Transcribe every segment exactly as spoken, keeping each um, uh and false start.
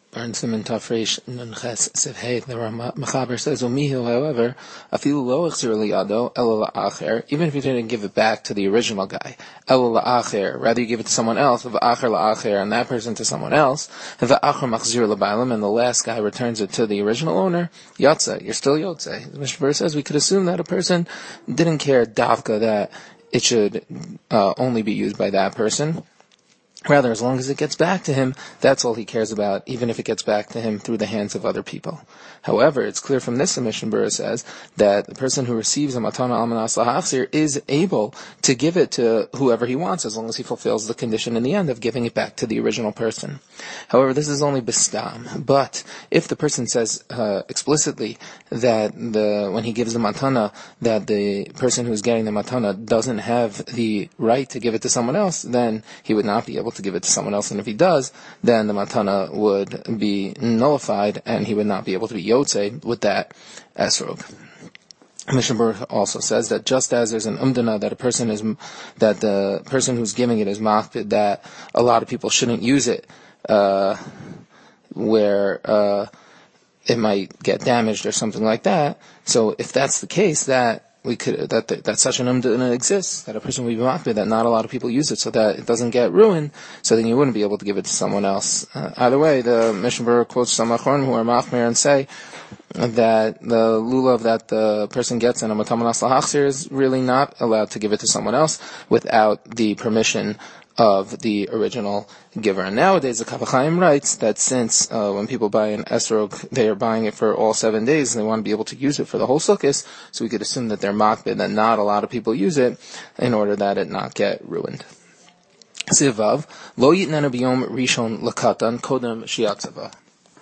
Burn Simon Tafresh Nunches Sivhei. The Mechaber says, Umihu, however, Afilu lo echzir liyado elo la'acher, even if you didn't give it back to the original guy, elo la'acher, rather you give it to someone else, v'acher la'acher, and that person to someone else, v'acher machzir l'bailam, and the last guy returns it to the original owner, yotze, you're still yotze. The Mishnah says we could assume that a person didn't care davka that it should uh, only be used by that person. Rather, as long as it gets back to him, that's all he cares about, even if it gets back to him through the hands of other people. However, it's clear from this submission, Burra says, that the person who receives a matana almanas lahachzir is able to give it to whoever he wants, as long as he fulfills the condition in the end of giving it back to the original person. However, this is only bistam. But if the person says uh, explicitly that the when he gives the matana, that the person who's getting the matana doesn't have the right to give it to someone else, then he would not be able to give it to someone else, and if he does, then the matana would be nullified, and he would not be able to be yotze with that esrog. Mishnah Berurah also says that just as there's an umdana that a person is, that the person who's giving it is makpid, that a lot of people shouldn't use it, uh, where uh, it might get damaged or something like that. So if that's the case, that we could that that such an umdana exists, that a person would be makpid, that not a lot of people use it, so that it doesn't get ruined, so then you wouldn't be able to give it to someone else. Uh, either way, the Mishnah Berurah quotes some achronim who are machmir and say that the lulav that the person gets in a matamanas lahachzir is really not allowed to give it to someone else without the permission of the original giver. And nowadays, the Kaf HaChaim writes that since uh, when people buy an esrog, they are buying it for all seven days, and they want to be able to use it for the whole sukkos, so we could assume that they're makbid, that not a lot of people use it, in order that it not get ruined. Sivav, lo yitnenu b'yom rishon lakatan kodem shiatzava.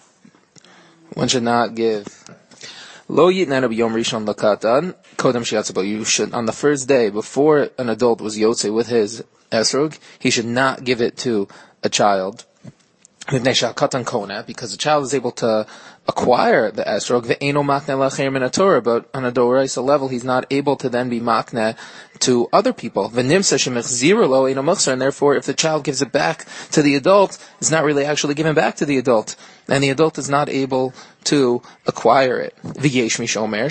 One should not give. Lo yitnenu b'yom rishon lakatan kodem shiatzava. You should, on the first day, before an adult was yotze with his esrog, he should not give it to a child, because the child is able to acquire the esrog, but on a doraisa level, he's not able to then be makne to other people. And therefore, if the child gives it back to the adult, it's not really actually given back to the adult, and the adult is not able to acquire it. There is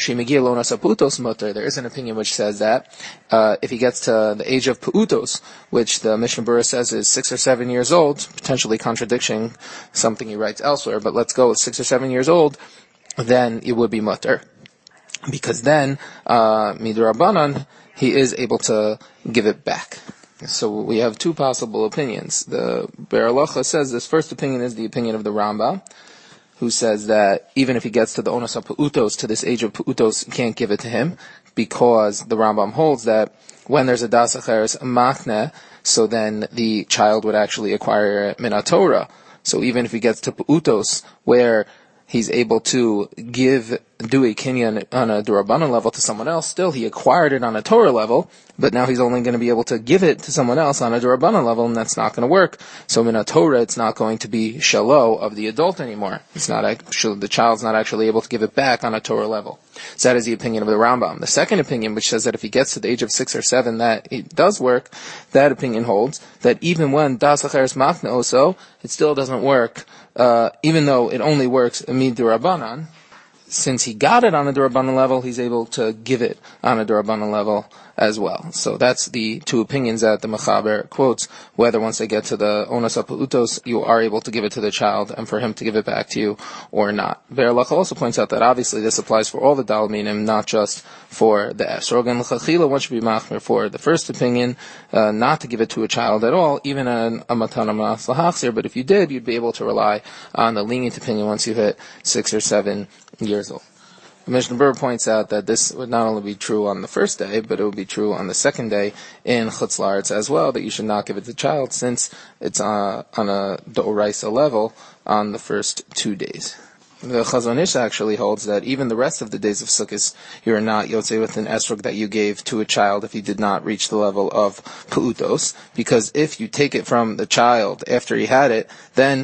an opinion which says that uh, if he gets to the age of pu'utos, which the Mishnah Berurah says is six or seven years old, potentially contradicting something he writes elsewhere, but let's go with six or seven years old, then it would be mutter. Because then, uh, midrabanan, he is able to give it back. So we have two possible opinions. The Be'er Halacha says this first opinion is the opinion of the Rambam, who says that even if he gets to the onas pu'utos, to this age of pu'utos, you can't give it to him, because the Rambam holds that when there's a das acheres machne, so then the child would actually acquire it min haTorah. So even if he gets to pu'utos, where he's able to give, do a kinyan on a d'Rabbanan level to someone else, still he acquired it on a Torah level, but now he's only going to be able to give it to someone else on a d'Rabbanan level, and that's not going to work. So in a Torah, it's not going to be shalo of the adult anymore. It's not actually, the child's not actually able to give it back on a Torah level. So that is the opinion of the Rambam. The second opinion, which says that if he gets to the age of six or seven, that it does work, that opinion holds that even when das acheres machne oso, it still doesn't work, uh, even though it only works mid d'Rabbanan. Since he got it on a d'Rabbanan level, he's able to give it on a d'Rabbanan level as well. So that's the two opinions that the Mechaber quotes, whether once they get to the onas pu'utos, you are able to give it to the child, and for him to give it back to you, or not. Be'er Halacha also points out that obviously this applies for all the dalminim, not just for the esrog. And l'chachila, one should be machmir for the first opinion, uh, not to give it to a child at all, even an a matana manas lahachzir, but if you did, you'd be able to rely on the lenient opinion once you hit six or seven years old. Mishnah Berurah points out that this would not only be true on the first day, but it would be true on the second day in Chutz La'aretz as well, that you should not give it to the child, since it's uh, on a d'oraisa level on the first two days. The Chazon Ish actually holds that even the rest of the days of Sukkot, you are not yotzei with an esrog that you gave to a child if he did not reach the level of pu'utos, because if you take it from the child after he had it, then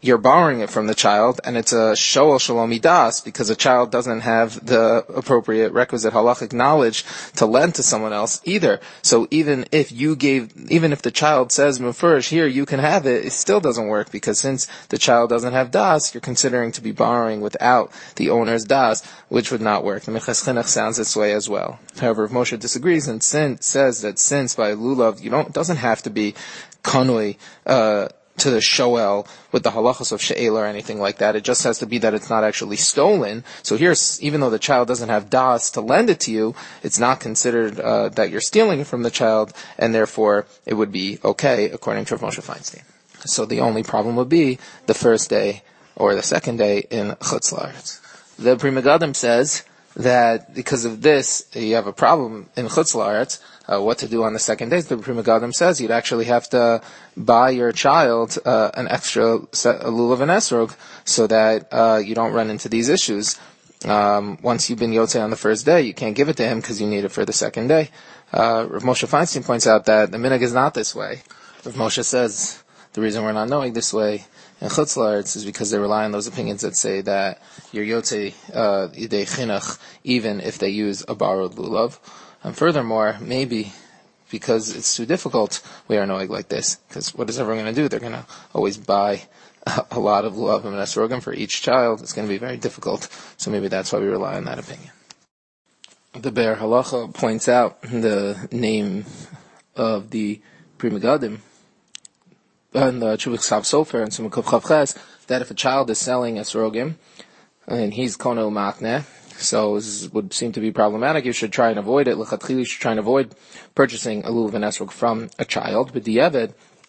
you're borrowing it from the child, and it's a shoel shalom das because a child doesn't have the appropriate requisite halachic knowledge to lend to someone else either. So even if you gave, even if the child says mefurish, here you can have it, it still doesn't work because since the child doesn't have das, you're considering to be borrowing without the owner's das, which would not work. The Minchas Chinuch sounds this way as well. However, if Moshe disagrees and sin, says that since by lulav you don't, it doesn't have to be kanui, uh, to the shoel with the halachos of she'el or anything like that. It just has to be that it's not actually stolen. So here, even though the child doesn't have das to lend it to you, it's not considered uh, that you're stealing it from the child, and therefore it would be okay according to Rav Moshe Feinstein. So the only problem would be the first day or the second day in Chutz La'aretz. The Pri Megadim says that because of this, you have a problem in Chutz La'aretz. Uh, what to do on the second day. The Pri Megadim says you'd actually have to buy your child uh, an extra set, a lulav and esrog so that uh, you don't run into these issues. Um, once you've been yotzei on the first day, you can't give it to him because you need it for the second day. Uh, Rav Moshe Feinstein points out that the minhag is not this way. Rav Moshe says the reason we're not knowing this way in Chutz La'aretz is because they rely on those opinions that say that you're yotzei uh, yidei chinuch even if they use a borrowed lulav. And furthermore, maybe because it's too difficult, we are knowing like this. Because what is everyone going to do? They're going to always buy a lot of lulav and esrogim for each child. It's going to be very difficult. So maybe that's why we rely on that opinion. The Be'er Halacha points out the name of the Pri Megadim and the Chuvah Ksav Sofer and Simukov Chavches that if a child is selling esrogim and he's konel makneh, so this would seem to be problematic. You should try and avoid it. L'chatchili, you should try and avoid purchasing a lulav and esrog from a child. But di'evet,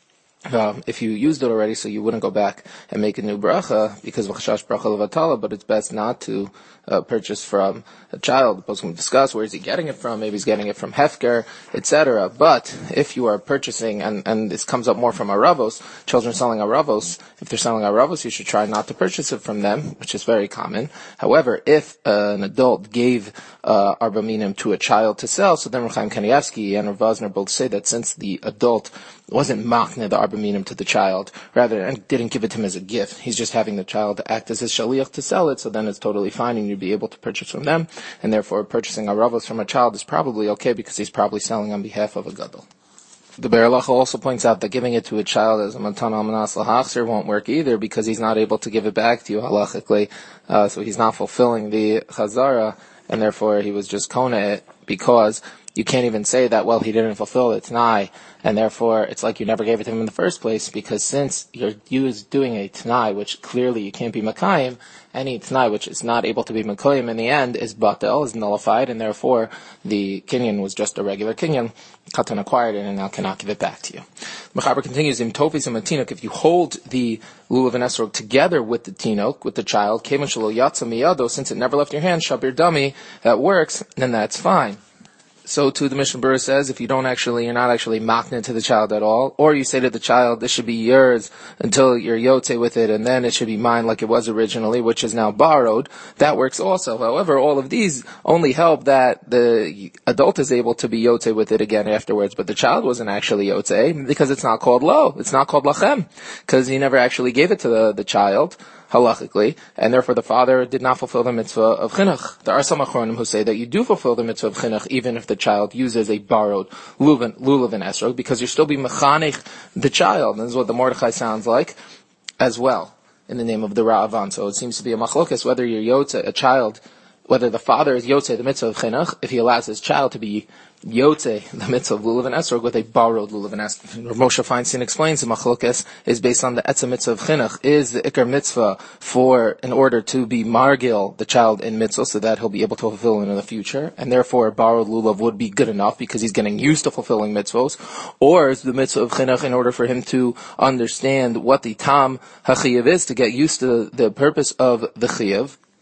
uh, if you used it already, so you wouldn't go back and make a new bracha because of chashash bracha levatala. But it's best not to uh, purchase from a child. The poskim will discuss where is he getting it from. Maybe he's getting it from hefker, et cetera. But if you are purchasing, and, and this comes up more from aravos, children selling aravos, if they're selling aravos, you should try not to purchase it from them, which is very common. However, if uh, an adult gave uh, arba minim to a child to sell, so then Rav Chaim Kanievsky and Rav Vosner both say that since the adult wasn't makneh the arba minim to the child, rather, and didn't give it to him as a gift, he's just having the child act as his shaliach to sell it, so then it's totally fine and you'd be able to purchase from them, and therefore purchasing aravos from a child is probably okay because he's probably selling on behalf of a gadol. The Be'er Halacha also points out that giving it to a child as a matana manas lahachzer won't work either because he's not able to give it back to you halachically, uh, so he's not fulfilling the chazara, and therefore he was just kona it because you can't even say that, well, he didn't fulfill the t'nai, and therefore it's like you never gave it to him in the first place, because since you're used doing a t'nai, which clearly you can't be makayim, any t'nai which is not able to be makayim in the end is batel, is nullified, and therefore the kinyan was just a regular kinyan. Katan acquired it and now cannot give it back to you. Mechaber continues, Im tofis and tinok, if you hold the lulav and esrog together with the tinok, with the child, kevan shelo yatsa miyado, since it never left your hand, shabir dami, that works, then that's fine. So too, the Mishnah Berurah says, if you don't actually, you're not actually makneh to the child at all, or you say to the child, this should be yours until you're yotzei with it, and then it should be mine like it was originally, which is now borrowed, that works also. However, all of these only help that the adult is able to be yotzei with it again afterwards, but the child wasn't actually yotzei, because it's not called lo, it's not called lachem, because he never actually gave it to the, the child, halachically, and therefore the father did not fulfill the mitzvah of chinuch. There are some achronim who say that you do fulfill the mitzvah of chinuch even if the child uses a borrowed lulav and esrog, because you still be mechanech the child. And this is what the Mordechai sounds like as well in the name of the Ra'avan. So it seems to be a machlokas whether you're yotze, a child, whether the father is yotze the mitzvah of chinuch, if he allows his child to be yotze the mitzvah of lulav and esrog with a borrowed lulav and esrog. Moshe Feinstein explains the machlokas is based on the etzah mitzvah of chinuch. Is the ikar mitzvah for, in order to be margil the child in mitzvah so that he'll be able to fulfill it in the future, and therefore borrowed lulav would be good enough because he's getting used to fulfilling mitzvahs, or is the mitzvah of chinuch in order for him to understand what the tam hachiyav is, to get used to the purpose of the chiyav,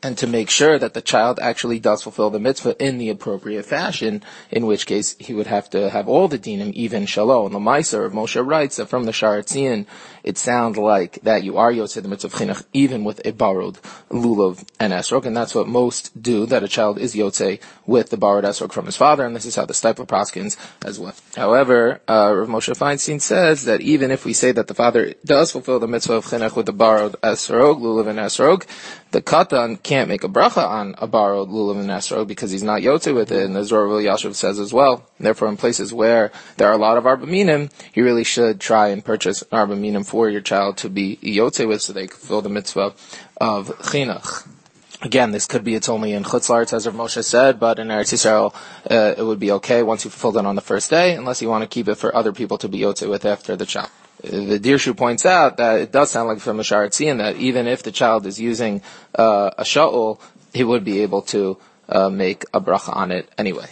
and to make sure that the child actually does fulfill the mitzvah in the appropriate fashion, in which case he would have to have all the dinim, even shalom. And the Meiser of Moshe writes that from the Sha'ar Tzion, it sounds like that you are yotzei the mitzvah of chinuch, even with a borrowed lulav and esrog, and that's what most do, that a child is yotzei with the borrowed esrog from his father, and this is how the Stipler proskins as well. However, uh, Rav Moshe Feinstein says that even if we say that the father does fulfill the mitzvah of chinuch with the borrowed esrog, lulav and esrog, the katan can't make a bracha on a borrowed lulav and esrog because he's not yotzei with it, and as Rav Yashiv says as well. Therefore, in places where there are a lot of arba minim, you really should try and purchase an arba minim for your child to be yotzei with, so they can fulfill the mitzvah of chinuch. Again, this could be it's only in Chutz La'aretz, as Rav Moshe said, but in Eretz Yisrael, uh, it would be okay once you fulfill it on the first day, unless you want to keep it for other people to be yotzei with after the child. The Dirshu points out that it does sound like from the Sha'ar Tzion that even if the child is using uh, a sha'ul, he would be able to uh, make a bracha on it anyway.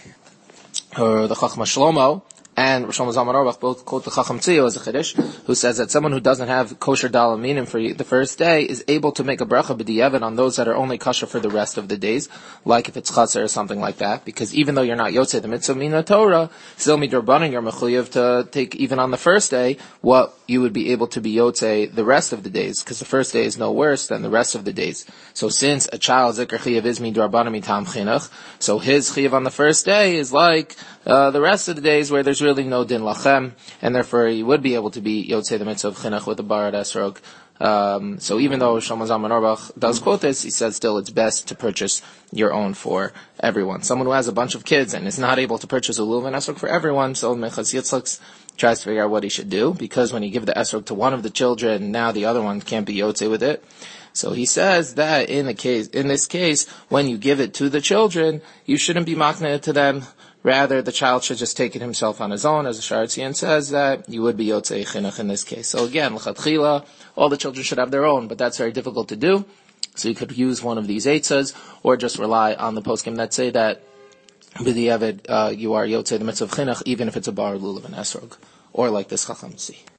Or the Chachma Shlomo and Rosh Zalman Auerbach both quote the Chacham Tzio as a Chiddush, who says that someone who doesn't have kosher dal minim for the first day is able to make a bracha b'diavad on those that are only kosher for the rest of the days, like if it's chaser or something like that, because even though you're not yotzei the mitzvah mina Torah, still midrabanan you're mechuyev to take even on the first day what you would be able to be yotzei the rest of the days, because the first day is no worse than the rest of the days. So since a child's zikr chiyav is midrabanan mitam chinuch, so his chiyav on the first day is like uh, the rest of the days where there's really no din lachem, and therefore you would be able to be yotzei the mitzvah of chinuch with the barad esrog. Um, so even though Shlomo Zalman Auerbach does quote this, he says still it's best to purchase your own for everyone. Someone who has a bunch of kids and is not able to purchase a lulav and esrog for everyone, so Mechas Yitzchak tries to figure out what he should do, because when you give the esrog to one of the children, now the other one can't be yotzei with it. So he says that in the case, in this case, when you give it to the children, you shouldn't be makneh to them. Rather, the child should just take it himself on his own, as the Sha'ar Tzion says that you would be yotzei chinuch in this case. So again, l'chatchila, all the children should have their own, but that's very difficult to do. So you could use one of these eitzas, or just rely on the poskim that say that b'diavad uh, you are yotzei the mitzvah of chinuch, even if it's a bar lulav and esrog, or like this Chacham Tzio.